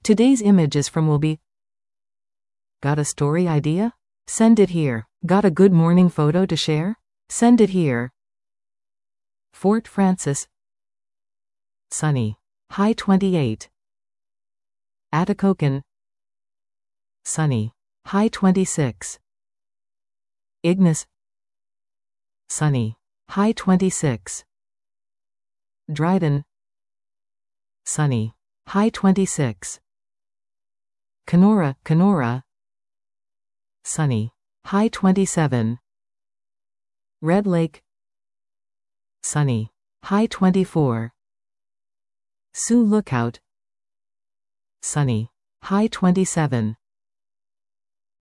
Today's image is from will be. Got a story idea? Send it here. Got a good morning photo to share? Send it here. Fort Frances. Sunny. High 28. Atikokan. Sunny. High 26. Ignis. Sunny. High 26. Dryden. Sunny. High 26. Kenora. Sunny. High 27. Red Lake. Sunny. High 24. Sioux Lookout. Sunny. High 27.